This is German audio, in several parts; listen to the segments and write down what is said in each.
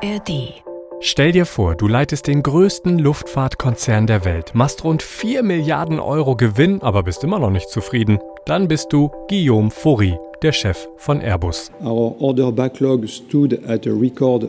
ARD. Stell dir vor, du leitest den größten Luftfahrtkonzern der Welt, machst rund 4 Milliarden Euro Gewinn, aber bist immer noch nicht zufrieden. Dann bist du Guillaume Faury, der Chef von Airbus. Our order backlog stood at a record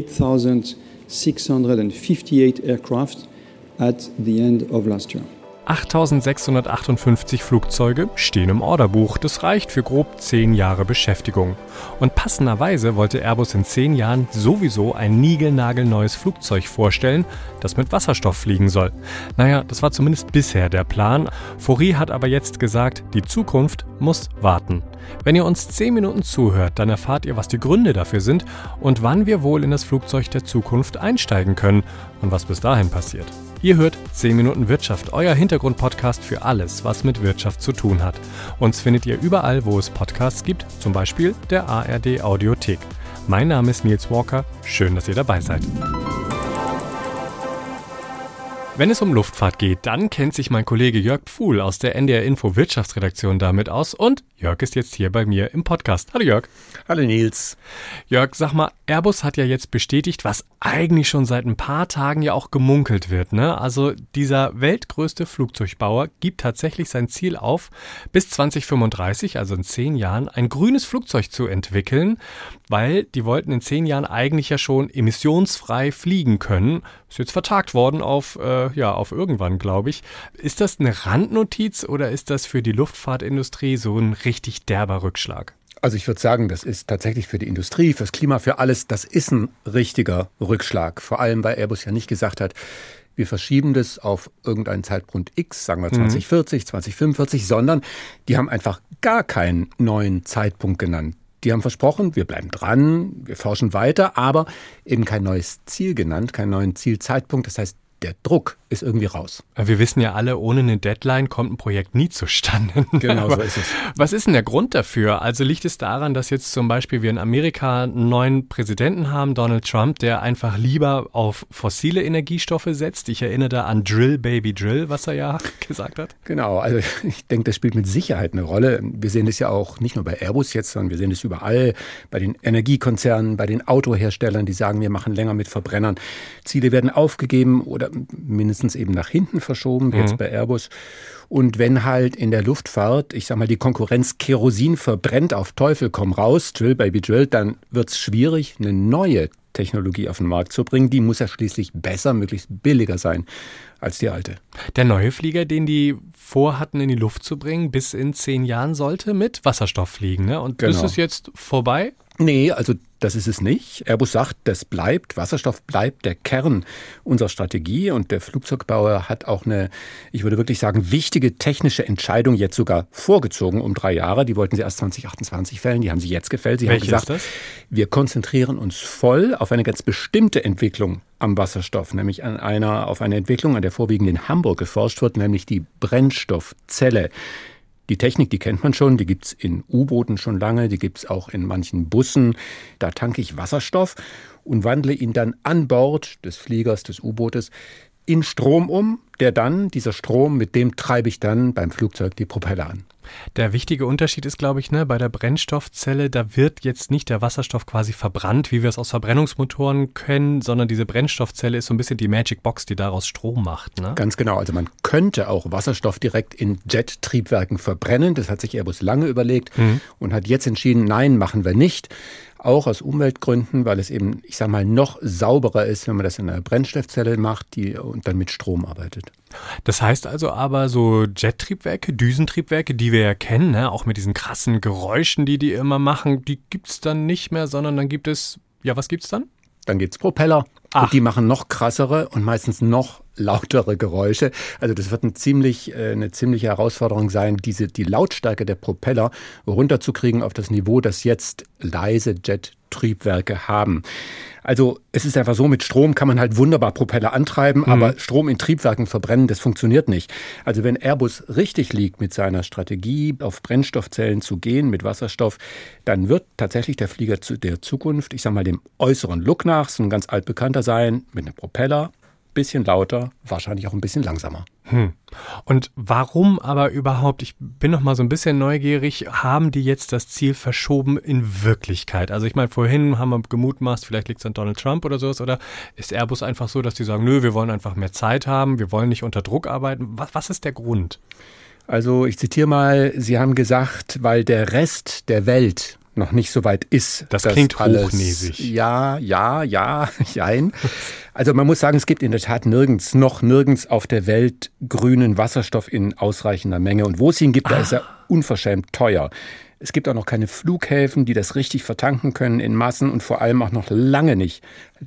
8,658 aircraft at the end of last year. 8.658 Flugzeuge stehen im Orderbuch. Das reicht für grob 10 Jahre Beschäftigung. Und passenderweise wollte Airbus in 10 Jahren sowieso ein niegelnagelneues Flugzeug vorstellen, das mit Wasserstoff fliegen soll. Naja, das war zumindest bisher der Plan. Faury hat aber jetzt gesagt, die Zukunft muss warten. Wenn ihr uns 10 Minuten zuhört, dann erfahrt ihr, was die Gründe dafür sind und wann wir wohl in das Flugzeug der Zukunft einsteigen können und was bis dahin passiert. Ihr hört 10 Minuten Wirtschaft, euer Hintergrundpodcast für alles, was mit Wirtschaft zu tun hat. Uns findet ihr überall, wo es Podcasts gibt, zum Beispiel der ARD Audiothek. Mein Name ist Nils Walker, schön, dass ihr dabei seid. Wenn es um Luftfahrt geht, dann kennt sich mein Kollege Jörg Pfuhl aus der NDR Info Wirtschaftsredaktion damit aus und Jörg ist jetzt hier bei mir im Podcast. Hallo Jörg. Hallo Nils. Jörg, sag mal, Airbus hat ja jetzt bestätigt, was eigentlich schon seit ein paar Tagen ja auch gemunkelt wird, ne? Also dieser weltgrößte Flugzeugbauer gibt tatsächlich sein Ziel auf, bis 2035, also in 10 Jahren, ein grünes Flugzeug zu entwickeln, weil die wollten in 10 Jahren eigentlich ja schon emissionsfrei fliegen können. Ist jetzt vertagt worden auf irgendwann, glaube ich. Ist das eine Randnotiz oder ist das für die Luftfahrtindustrie so ein richtig derber Rückschlag? Also ich würde sagen, das ist tatsächlich für die Industrie, fürs Klima, für alles, das ist ein richtiger Rückschlag. Vor allem, weil Airbus ja nicht gesagt hat, wir verschieben das auf irgendeinen Zeitpunkt X, sagen wir 2040, 2045, sondern die haben einfach gar keinen neuen Zeitpunkt genannt. Die haben versprochen, wir bleiben dran, wir forschen weiter, aber eben kein neues Ziel genannt, keinen neuen Zielzeitpunkt. Das heißt, der Druck ist irgendwie raus. Wir wissen ja alle, ohne eine Deadline kommt ein Projekt nie zustande. Genau so ist es. Was ist denn der Grund dafür? Also liegt es daran, dass jetzt zum Beispiel wir in Amerika einen neuen Präsidenten haben, Donald Trump, der einfach lieber auf fossile Energiestoffe setzt? Ich erinnere da an Drill, Baby Drill, was er ja gesagt hat. Genau, also ich denke, das spielt mit Sicherheit eine Rolle. Wir sehen das ja auch nicht nur bei Airbus jetzt, sondern wir sehen das überall, bei den Energiekonzernen, bei den Autoherstellern, die sagen, wir machen länger mit Verbrennern. Ziele werden aufgegeben oder mindestens eben nach hinten verschoben, wie jetzt bei Airbus. Und wenn halt in der Luftfahrt, ich sag mal, die Konkurrenz Kerosin verbrennt auf Teufel komm raus, Drill, Baby Drill, dann wird es schwierig, eine neue Technologie auf den Markt zu bringen. Die muss ja schließlich besser, möglichst billiger sein als die alte. Der neue Flieger, den die vorhatten, in die Luft zu bringen, bis in 10 Jahren sollte mit Wasserstoff fliegen, ne? Und das ist jetzt vorbei? Nee, also das ist es nicht. Airbus sagt, Wasserstoff bleibt der Kern unserer Strategie und der Flugzeugbauer hat auch eine, ich würde wirklich sagen, wichtige technische Entscheidung jetzt sogar vorgezogen um 3 Jahre. Die wollten sie erst 2028 fällen, die haben sie jetzt gefällt. Sie haben gesagt, wir konzentrieren uns voll auf eine ganz bestimmte Entwicklung am Wasserstoff, nämlich auf eine Entwicklung, an der vorwiegend in Hamburg geforscht wird, nämlich die Brennstoffzelle. Die Technik, die kennt man schon, die gibt's in U-Booten schon lange, die gibt's auch in manchen Bussen. Da tanke ich Wasserstoff und wandle ihn dann an Bord des Fliegers, des U-Bootes, in Strom um, dieser Strom, mit dem treibe ich dann beim Flugzeug die Propeller an. Der wichtige Unterschied ist, glaube ich, bei der Brennstoffzelle, da wird jetzt nicht der Wasserstoff quasi verbrannt, wie wir es aus Verbrennungsmotoren kennen, sondern diese Brennstoffzelle ist so ein bisschen die Magic Box, die daraus Strom macht, ne? Ganz genau. Also man könnte auch Wasserstoff direkt in Jet-Triebwerken verbrennen. Das hat sich Airbus lange überlegt und hat jetzt entschieden, nein, machen wir nicht. Auch aus Umweltgründen, weil es eben, ich sag mal, noch sauberer ist, wenn man das in einer Brennstoffzelle macht, und dann mit Strom arbeitet. Das heißt also aber, so Jet-Triebwerke, Düsentriebwerke, die wir ja kennen, ne, auch mit diesen krassen Geräuschen, die immer machen, die gibt's dann nicht mehr, sondern dann gibt es, was gibt's dann? Dann gibt's Propeller. Und die machen noch krassere und meistens noch lautere Geräusche. Also das wird eine ziemliche Herausforderung sein, die Lautstärke der Propeller runterzukriegen auf das Niveau, das jetzt leise Jet-Triebwerke haben. Also es ist einfach so, mit Strom kann man halt wunderbar Propeller antreiben, aber Strom in Triebwerken verbrennen, das funktioniert nicht. Also wenn Airbus richtig liegt mit seiner Strategie, auf Brennstoffzellen zu gehen, mit Wasserstoff, dann wird tatsächlich der Flieger der Zukunft, ich sag mal dem äußeren Look nach, so ein ganz altbekannter sein, mit einem Propeller, bisschen lauter, wahrscheinlich auch ein bisschen langsamer. Und warum aber überhaupt, ich bin noch mal so ein bisschen neugierig, haben die jetzt das Ziel verschoben in Wirklichkeit? Also ich meine, vorhin haben wir gemutmaßt, vielleicht liegt es an Donald Trump oder sowas, oder ist Airbus einfach so, dass die sagen, nö, wir wollen einfach mehr Zeit haben, wir wollen nicht unter Druck arbeiten? Was ist der Grund? Also ich zitiere mal, Sie haben gesagt, weil der Rest der Welt noch nicht so weit ist. Das klingt hochnäsig. Ja, jein. Also man muss sagen, es gibt in der Tat nirgends auf der Welt grünen Wasserstoff in ausreichender Menge. Und wo es ihn gibt, da ist er unverschämt teuer. Es gibt auch noch keine Flughäfen, die das richtig vertanken können in Massen und vor allem auch noch lange nicht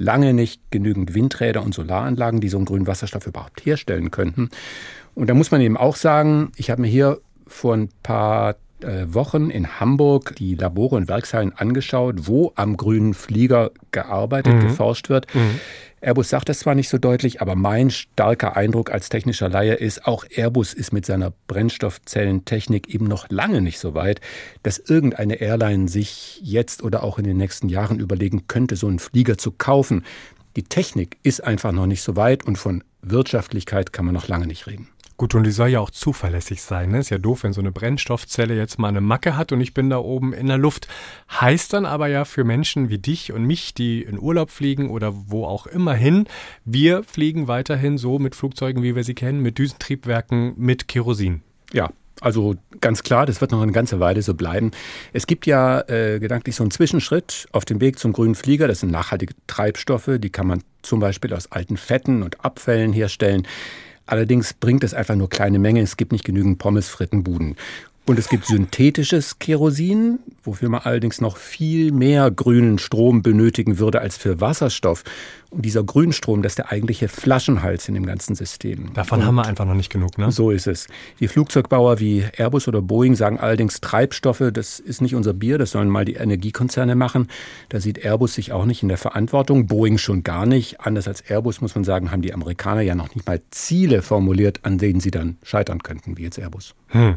genügend Windräder und Solaranlagen, die so einen grünen Wasserstoff überhaupt herstellen könnten. Und da muss man eben auch sagen, ich habe mir hier vor ein paar Wochen in Hamburg die Labore und Werkshallen angeschaut, wo am grünen Flieger geforscht wird. Airbus sagt das zwar nicht so deutlich, aber mein starker Eindruck als technischer Laie ist, auch Airbus ist mit seiner Brennstoffzellentechnik eben noch lange nicht so weit, dass irgendeine Airline sich jetzt oder auch in den nächsten Jahren überlegen könnte, so einen Flieger zu kaufen. Die Technik ist einfach noch nicht so weit und von Wirtschaftlichkeit kann man noch lange nicht reden. Gut, und die soll ja auch zuverlässig sein, ne? Ist ja doof, wenn so eine Brennstoffzelle jetzt mal eine Macke hat und ich bin da oben in der Luft. Heißt dann aber ja für Menschen wie dich und mich, die in Urlaub fliegen oder wo auch immer hin, wir fliegen weiterhin so mit Flugzeugen, wie wir sie kennen, mit Düsentriebwerken, mit Kerosin. Ja. Also ganz klar, das wird noch eine ganze Weile so bleiben. Es gibt ja gedanklich so einen Zwischenschritt auf dem Weg zum grünen Flieger. Das sind nachhaltige Treibstoffe, die kann man zum Beispiel aus alten Fetten und Abfällen herstellen. Allerdings bringt es einfach nur kleine Mengen. Es gibt nicht genügend Pommes-Frittenbuden. Und es gibt synthetisches Kerosin, wofür man allerdings noch viel mehr grünen Strom benötigen würde als für Wasserstoff. Und dieser Grünstrom, das ist der eigentliche Flaschenhals in dem ganzen System. Davon haben wir einfach noch nicht genug, ne? So ist es. Die Flugzeugbauer wie Airbus oder Boeing sagen allerdings, Treibstoffe, das ist nicht unser Bier, das sollen mal die Energiekonzerne machen. Da sieht Airbus sich auch nicht in der Verantwortung, Boeing schon gar nicht. Anders als Airbus, muss man sagen, haben die Amerikaner ja noch nicht mal Ziele formuliert, an denen sie dann scheitern könnten, wie jetzt Airbus.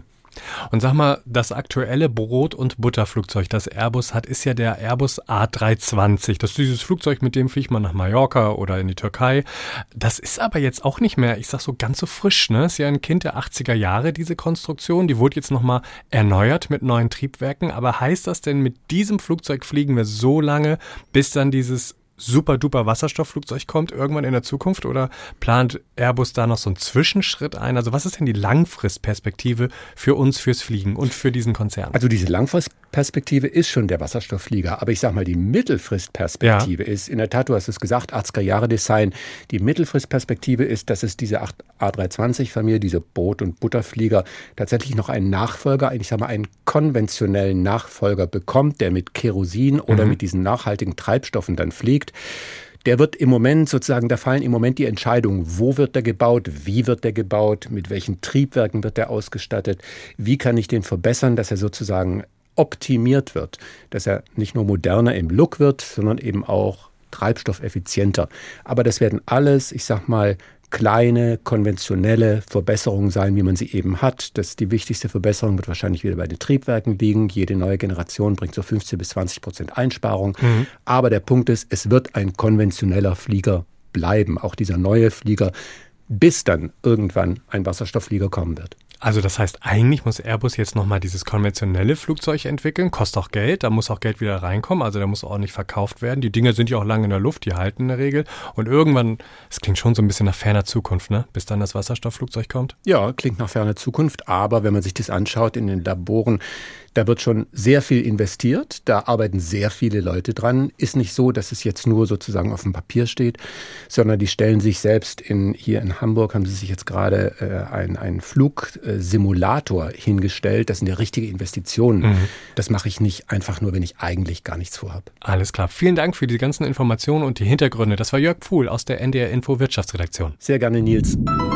Und sag mal, das aktuelle Brot- und Butterflugzeug, das Airbus hat, ist ja der Airbus A320. Das ist dieses Flugzeug, mit dem fliegt man nach Mallorca oder in die Türkei. Das ist aber jetzt auch nicht mehr, ich sag so, ganz so frisch, ne? Ist ja ein Kind der 80er Jahre, diese Konstruktion. Die wurde jetzt nochmal erneuert mit neuen Triebwerken. Aber heißt das denn, mit diesem Flugzeug fliegen wir so lange, bis dann dieses super-duper Wasserstoffflugzeug kommt irgendwann in der Zukunft, oder plant Airbus da noch so einen Zwischenschritt ein? Also was ist denn die Langfristperspektive für uns, fürs Fliegen und für diesen Konzern? Also diese Langfristperspektive ist schon der Wasserstoffflieger, aber ich sag mal, die Mittelfristperspektive ist, in der Tat, du hast es gesagt, 80er-Jahre-Design, die Mittelfristperspektive ist, dass es diese A320-Familie, diese Brot- und Butterflieger, tatsächlich noch einen Nachfolger, ich sag mal, einen konventionellen Nachfolger bekommt, der mit Kerosin oder mit diesen nachhaltigen Treibstoffen dann fliegt. Der wird im Moment sozusagen, da fallen im Moment die Entscheidungen, wo wird der gebaut, wie wird der gebaut, mit welchen Triebwerken wird der ausgestattet, wie kann ich den verbessern, dass er sozusagen optimiert wird, dass er nicht nur moderner im Look wird, sondern eben auch treibstoffeffizienter. Aber das werden alles, ich sag mal, kleine, konventionelle Verbesserungen sein, wie man sie eben hat. Die wichtigste Verbesserung wird wahrscheinlich wieder bei den Triebwerken liegen. Jede neue Generation bringt so 15-20% Einsparung. Aber der Punkt ist, es wird ein konventioneller Flieger bleiben. Auch dieser neue Flieger, bis dann irgendwann ein Wasserstoffflieger kommen wird. Also das heißt, eigentlich muss Airbus jetzt nochmal dieses konventionelle Flugzeug entwickeln, kostet auch Geld, da muss auch Geld wieder reinkommen, also da muss ordentlich verkauft werden. Die Dinger sind ja auch lange in der Luft, die halten in der Regel. Und irgendwann, es klingt schon so ein bisschen nach ferner Zukunft, ne? Bis dann das Wasserstoffflugzeug kommt. Ja, klingt nach ferner Zukunft, aber wenn man sich das anschaut in den Laboren, da wird schon sehr viel investiert, da arbeiten sehr viele Leute dran. Ist nicht so, dass es jetzt nur sozusagen auf dem Papier steht, sondern die stellen sich selbst hier in Hamburg, haben sie sich jetzt gerade einen Flugsimulator hingestellt. Das sind ja richtige Investitionen. Das mache ich nicht einfach nur, wenn ich eigentlich gar nichts vorhabe. Alles klar. Vielen Dank für die ganzen Informationen und die Hintergründe. Das war Jörg Pfuhl aus der NDR Info Wirtschaftsredaktion. Sehr gerne, Nils.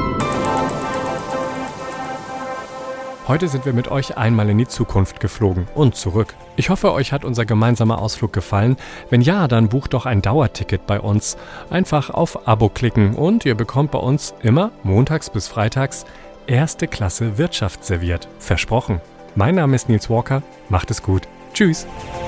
Heute sind wir mit euch einmal in die Zukunft geflogen und zurück. Ich hoffe, euch hat unser gemeinsamer Ausflug gefallen. Wenn ja, dann bucht doch ein Dauerticket bei uns. Einfach auf Abo klicken und ihr bekommt bei uns immer montags bis freitags erste Klasse Wirtschaft serviert. Versprochen. Mein Name ist Nils Walker. Macht es gut. Tschüss.